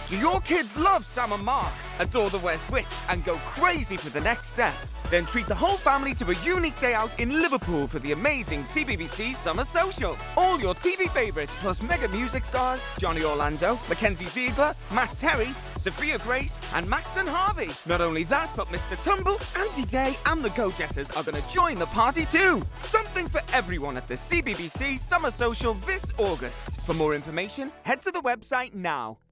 Do your kids love Sam and Mark, adore the West Witch, and go crazy for the next step? Then treat the whole family to a unique day out in Liverpool for the amazing CBBC Summer Social. All your TV favourites plus mega music stars Johnny Orlando, Mackenzie Ziegler, Matt Terry, Sophia Grace, and Max and Harvey. Not only that, but Mr. Tumble, Andy Day, and the Go-Jetters are going to join the party too. Something for everyone at the CBBC Summer Social this August. For more information, head to the website now.